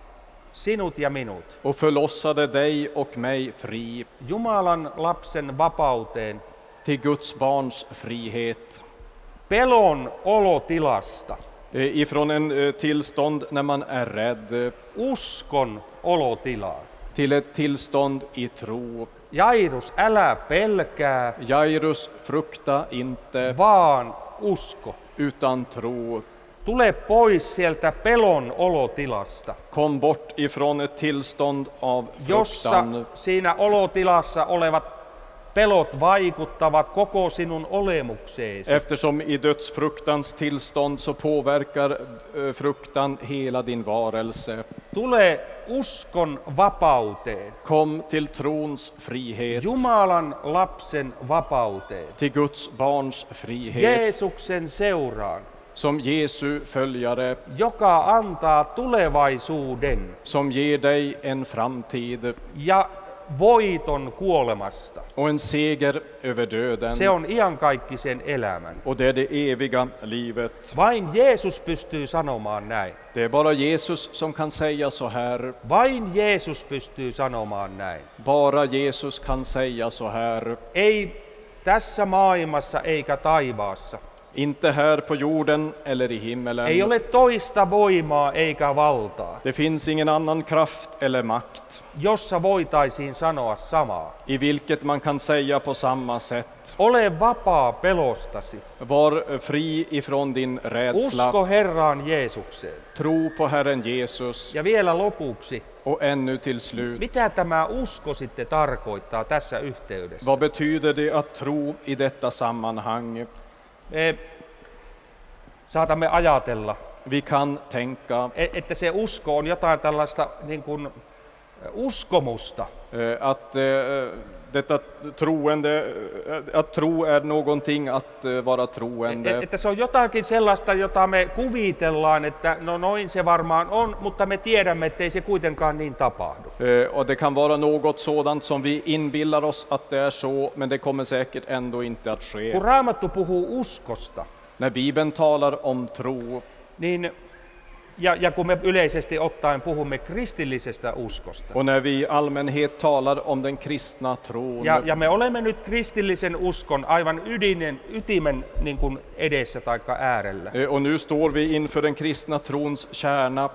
sinut ja minut. och förlossade dig och mig fri Jumalan lapsen vapauteen, till Guds barns frihet. pelon olotilasta, Eh, Ifrån en eh, tillstånd när man är rädd uskon olotilaan. till ett tillstånd i tro. Jairus, älä pelkää, Jairus, frukta inte, vaan usko. utan tro. Tule pois sieltä pelon olotilasta, Kom bort ifrån ett tillstånd av jossa fruktan, siinä olotilassa olevat pelot vaikuttavat koko sinun olemukseesi. Eftersom i dödsfruktans tillstånd så påverkar eh, fruktan hela din varelse. Tule uskon vapauteen, Kom till trons frihet, Jumalan lapsen vapauteen, till Guds barns frihet, Jeesuksen seuraan, som Jesu följare, joka antaa tulevaisuuden som ger dig en framtid ja voiton kuolemasta. och en seger över döden. Se on iankaikkisen elämän. Och det är det eviga livet. Vain Jeesus pystyy sanomaan näin. Det är bara Jesus som kan säga så här. Vain Jeesus pystyy sanomaan näin. Bara Jesus kan säga så här. Ei tässä maailmassa eikä taivaassa. Inte här på jorden eller i himmelen. Ei ole toista voimaa eikä valtaa, Det finns ingen annan kraft eller makt jossa voitaisiin sanoa samaa. i vilket man kan säga på samma sätt. Ole vapaa pelostasi. Var fri ifrån din rädsla. Usko Herraan Jeesukseen. Tro på Herren Jesus. Ja vielä lopuksi, Och ännu till slut. mitä tämä usko sitten tarkoittaa tässä yhteydessä? Vad betyder det att tro i detta sammanhang? Me saatamme ajatella, Vi kan tänka e- että se usko on jotain tällaista niin kuin uskomusta. eh, att eh, detta troende, eh, att tro är någonting att eh, vara E- troende. Että se on jotakin sellaista, jota me kuvitellaan, että no noin se varmaan on, mutta me tiedämme, ettei se kuitenkaan niin tapahdu. Eh, Och det kan vara något sådant som vi inbillar oss att det är så, men det kommer säkert ändå inte att ske. Kun Raamattu puhuu uskosta, När Bibeln talar om tro, niin, ja, ja kun me yleisesti ottaen puhumme kristillisestä uskosta, och när vi i allmänhet talar om den kristna tron, ja, ja me olemme nyt kristillisen uskon aivan ydinen, ytimen niin kuin edessä tai äärellä, eh, och nu står vi inför den kristna trons kärna,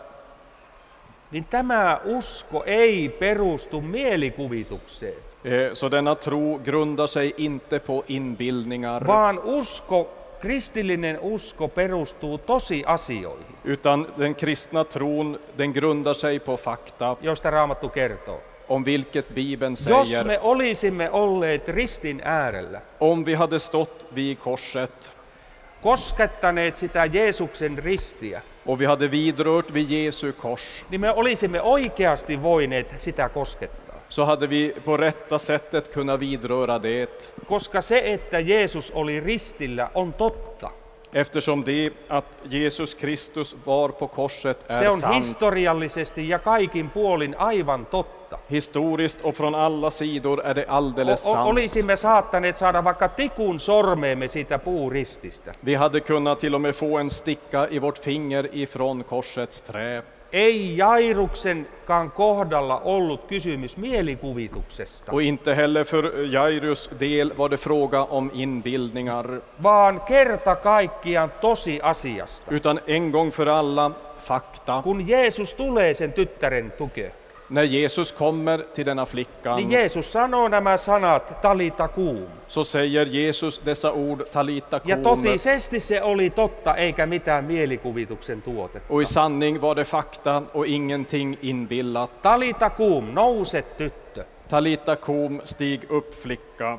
niin tämä usko ei perustu mielikuvitukseen, eh, så denna tro grundar sig inte på inbildningar, vaan usko, kristillinen usko perustuu tosiasioihin, utan den kristna tron, den grundar sig på fakta, joista Raamattu kertoo. om vilket Bibeln Jos säger. me olisimme olleet ristin äärellä, Om vi hade stått vid korset koskettaneet sitä Jeesuksen ristiä, och vi hade vidrört vid Jesu kors, niin me olisimme oikeasti voineet sitä koskettaa. så hade vi på rätta sättet kunnat vidröra det. Koska se, että Jeesus oli ristillä, on totta. Eftersom det att Jesus Kristus var på korset Se är on sant. historiallisesti ja kaikin puolin aivan totta. Historiskt och från alla sidor är det alldeles O- o- sant. olisimme saattaneet saada vaikka tikun sormeemme siitä puurististä. Vi hade kunnat till och med få en sticka i vårt finger ifrån korsets trä. Ei Jairuksenkaan kohdalla ollut kysymys mielikuvituksesta, Och inte heller för Jairus del var det fråga om inbildningar, vaan kerta kaikkiaan tosiasiasta. utan en gång för alla fakta. Kun Jeesus tulee sen tyttären tuke, När Jesus kommer till denna niin flickan, Jeesus sanoo nämä sanat talita kuum. så säger Jesus dessa ord, talita Ja kum. totisesti se oli totta, eikä mitään mielikuvituksen tuotetta. Och i sanning var det fakta och ingenting inbillat. Talita kuum, nouse tyttö. Talita kum, stig upp flicka.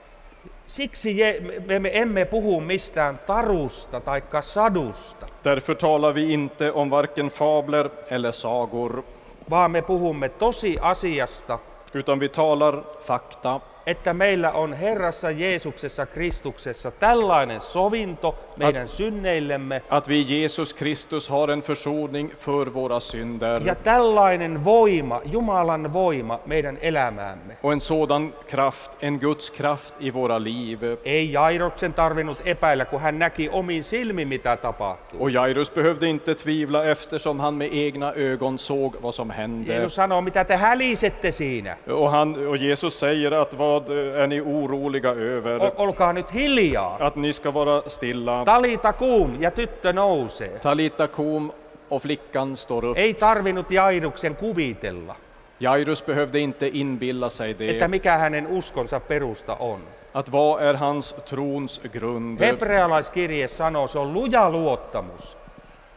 Siksi je, me, me emme puhu mistään tarusta tai sadusta, Därför talar vi inte om varken fabler eller sagor, vaan me puhumme tosiasiasta, utan vi talar fakta. että meillä on Herrassa Jeesuksessa Kristuksessa tällainen sovinto meidän synneillemme Att vi i Jesus Kristus har en försoning för våra synder. ja tällainen voima, Jumalan voima meidän elämäämme. Och en sådan kraft, en Guds kraft i våra liv. Ei Jairoksen tarvinnut epäillä, kun hän näki omin silmin, mitä tapahtuu. Och Jairus behövde inte tvivla eftersom han med egna ögon såg vad som hände. Jeesus sanoo, mitä te hälisette siinä. Och, han, och Jesus säger att vad är ni oroliga över? O- olkaa nyt hiljaa. Att ni ska vara stilla. Talita kuum, ja tyttö nousee. Talita kum, och flickan står upp. Ei tarvinnut Jairuksen kuvitella, Jairus behövde inte inbilla sig että det. mikä hänen uskonsa perusta on. Att vad är hans trons grund? Hebrealaiskirje sanoo, se on luja luottamus.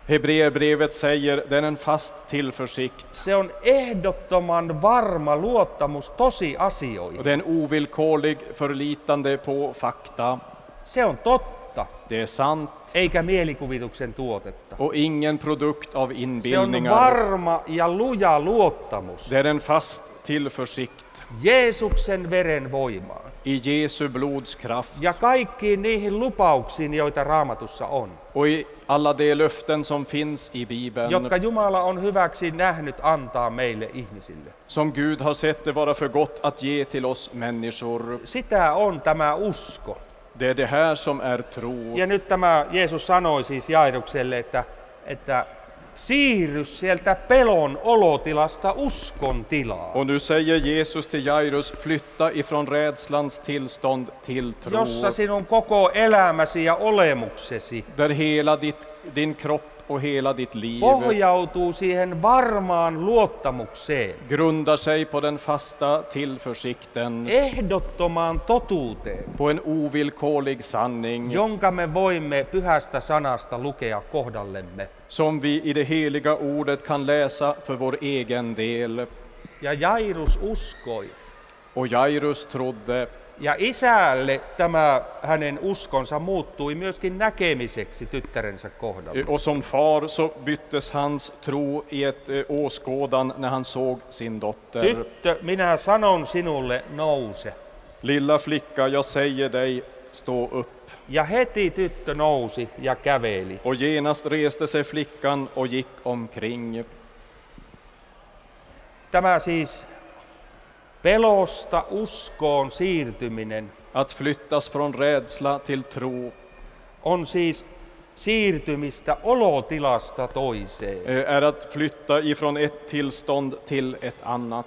Hebreerbrevet säger det är en fast tillförsikt. Se on ehdottoman varma luottamus tosiasioihin. Och det är en ovillkorlig förlitande på fakta. Se on totta, Det är sant eikä mielikuvituksen tuotetta. och ingen produkt av Se on inbildningar. varma ja luja luottamus Det är en fast tillförsikt Jeesuksen veren voimaan i Jesu blods kraft ja kaikkiin niihin lupauksiin, joita Raamatussa on, och i alla de löften som finns i Bibeln, jotka Jumala on hyväksi nähnyt antaa meille ihmisille. som Gud har sett det vara för gott att ge till oss människor. Sitä on tämä usko. Det är det här som är tro. Ja nyt tämä Jeesus sanoi siis Jairukselle, että, että siirry sieltä pelon olotilasta uskon tilaan, Och nu säger Jesus till Jairus, flytta ifrån rädslans tillstånd till tro. jossa sinun koko elämäsi ja olemuksesi Där hela ditt, din kropp och hela ditt liv pohjautuu siihen varmaan luottamukseen, grundar sig på den fasta tillförsikten, ehdottomaan totuuteen, på en ovillkorlig sanning jonka me voimme pyhästä sanasta lukea kohdallemme. som vi i det heliga ordet kan läsa för vår egen del. Ja Jairus uskoi. Och Jairus trodde, Ja isälle tämä hänen uskonsa muuttui myöskin näkemiseksi tyttärensä kohdalla. och som far så byttes hans tro i ett eh, åskådan när han såg sin dotter. Tyttö, minä sanon sinulle, nouse. Lilla flicka, jag säger dig, stå upp. Ja heti tyttö nousi ja käveli. Och genast reste sig flickan och gick omkring. Tämä siis pelosta uskoon siirtyminen Att flyttas från rädsla till tro on siis siirtymistä olotilasta toiseen. eh, är att flytta ifrån ett tillstånd till ett annat.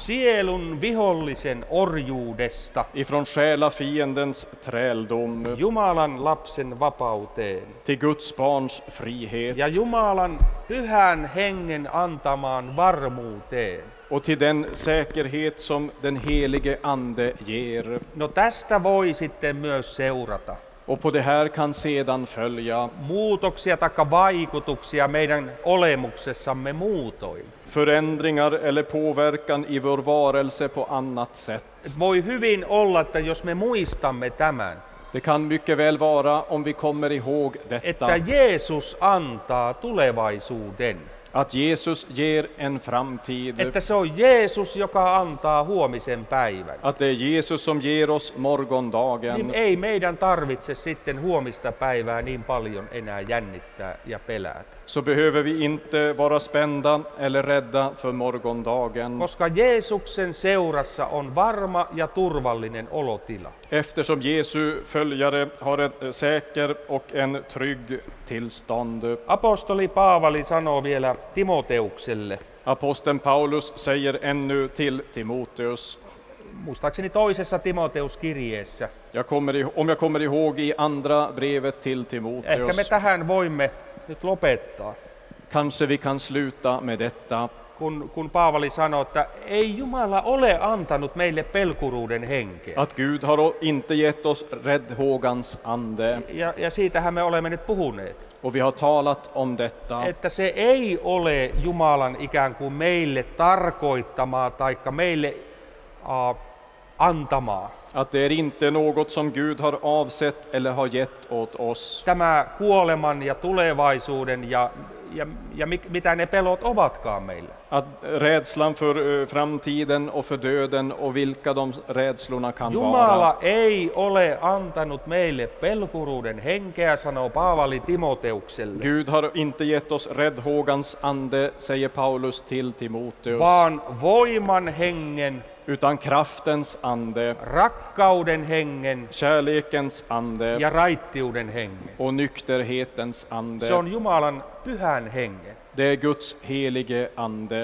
Sielun vihollisen orjuudesta Ifrån själafiendens träldom Jumalan lapsen vapauteen till Guds barns frihet ja Jumalan pyhän hengen antamaan varmuuteen. och till den säkerhet som den helige ande ger. No tästä voi sitten myös seurata Och på det här kan sedan följa muutoksia tai vaikutuksia meidän olemuksessamme muutoin. förändringar eller påverkan i vår varelse på annat sätt. Et voi hyvin olla, että jos me muistamme tämän, Det kan mycket väl vara, om vi kommer ihåg detta, että Jeesus antaa tulevaisuuden. att Jesus ger en framtid, Että se on Jeesus, joka antaa huomisen päivän. att det är Jesus som ger oss Niin morgondagen. ei meidän tarvitse sitten huomista päivää niin paljon enää jännittää ja pelätä. Så behöver vi inte vara spända eller rädda för morgondagen, Koska Jeesuksen seurassa on varma ja turvallinen olotila. eftersom Jesu följare har en säker och en trygg tillstånd. Apostoli Paavali sanoo vielä Timoteukselle, Aposteln Paulus säger ännu till Timoteus, muistaakseni toisessa Timoteuskirjeessä. jag kommer, ih- om jag kommer ihåg i andra brevet till Ehkä me Timoteus, tähän voimme nyt lopettaa, kanske vi kan sluta med detta. kun, kun Paavali sanoo, että ei Jumala ole antanut meille pelkuruuden henkeä. Att Gud har inte gett oss räddhågans ande, Ja, ja siitähän me olemme nyt puhuneet, och vi har talat om detta. että se ei ole Jumalan ikään kuin meille tarkoittamaa tai meille uh, antamaa. Att det är inte något som Gud har avsett eller har gett åt oss. Tämä kuoleman ja tulevaisuuden ja, ja, ja mit, mitä ne pelot ovatkaan meille. Att rädslan för eh, framtiden och för döden och vilka de rädslorna kan vara. Jumala ei ole antanut meille pelkuruuden henkeä, sanoo Paavali Timoteukselle, Gud har inte gett oss räddhågans ande, säger Paulus till Timoteus, vaan voiman hengen, utan kraftens ande, rakkauden hengen kärlekens ande ja raittiuden hengen. och nykterhetens Se ande. on Jumalan pyhän hengen. Det är Guds helige ande.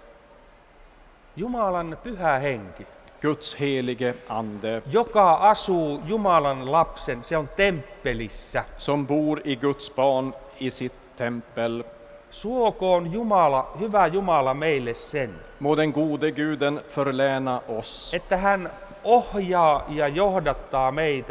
Jumalan pyhä henki, Guds helige ande joka asuu Jumalan lapsen, se on temppelissä. som bor i Guds barn i sitt tempel. Suokoon Jumala, hyvä Jumala meille sen, Må den gode Guden förläna oss että hän ohjaa ja johdattaa meitä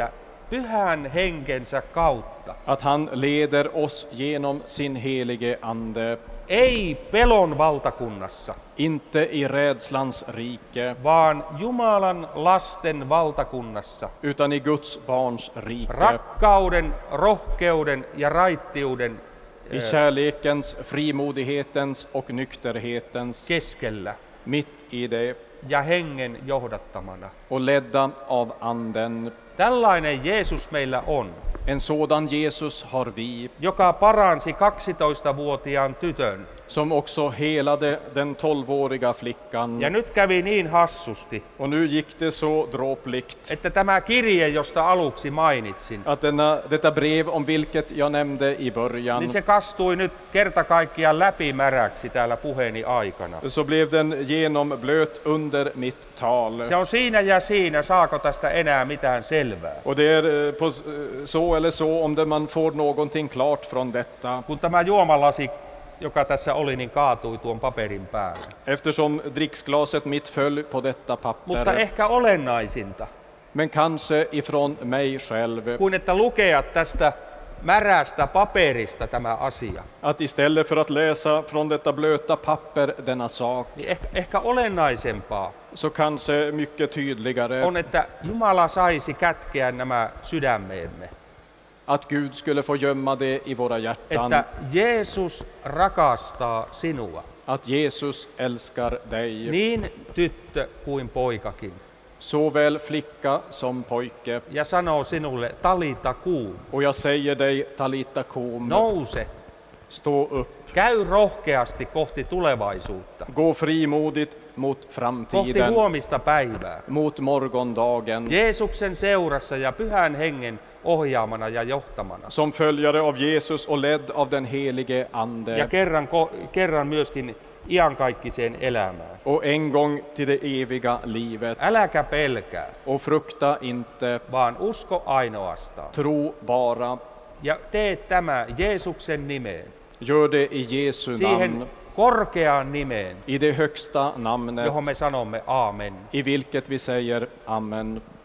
pyhän henkensä kautta. att han leder oss genom sin helige ande, Ei pelon valtakunnassa, inte i rädslans rike, vaan Jumalan lasten valtakunnassa. utan i Guds barns rike, Rakkauden, rohkeuden ja raittiuden i kärlekens, frimodighetens och nykterhetens, keskellä mitt i det, ja hengen johdattamana. och ledda av anden. Tällainen Jeesus meillä on, En sådan Jesus har vi, joka paransi kaksitoistavuotiaan tytön. som också helade den tolvåriga flickan. Ja nyt kävi niin hassusti, Och nu gick det så dråpligt että tämä kirje, josta aluksi mainitsin, att denna, detta brev om vilket jag nämnde i början, niin se kastui nyt kerta kaikkiaan läpimäräksi täällä puheeni aikana. så blev den genomblöt under mitt tal. Se on siinä ja siinä, saako tästä enää mitään selvää. Och det är eh, på, s- eh, så eller så om det man får någonting klart från detta. Kun tämä juomalasi, joka tässä oli, niin kaatui tuon paperin päälle. Eftersom dricksglaset mitt föll på detta Mutta papper. ehkä olennaisinta, Men kanske ifrån mig själv. kuin että lukea tästä märästä paperista tämä asia, Att istället för att läsa från detta blöta papper denna sak, niin ehkä, ehkä olennaisempaa så kanske mycket tydligare on, että Jumala saisi kätkeä nämä sydämeemme. att Gud skulle få gömma det i våra hjärtan. Että Jeesus rakastaa sinua, Att Jesus älskar dig, niin tyttö kuin poikakin, såväl flicka som pojke. ja sanoo sinulle, talita kuum, Och jag säger dig, Talita kum, nouse, stå upp. käy rohkeasti kohti tulevaisuutta, Gå frimodigt mot kohti framtiden, huomista päivää, mot morgondagen. Jeesuksen seurassa ja pyhän hengen ohjaamana ja johtamana. Som följare av Jesus och ledd av den helige Ja Ande. kerran, ko- kerran myöskin iankaikkiseen elämään. Och en gång till det eviga livet. Äläkä pelkää, Och frukta inte, vaan usko ainoastaan. tro bara. Ja tee tämä Jeesuksen nimeen, Gör det i Jesu namn, siihen korkeaan nimeen, i det högsta namnet, johon me sanomme aamen. i vilket vi säger amen.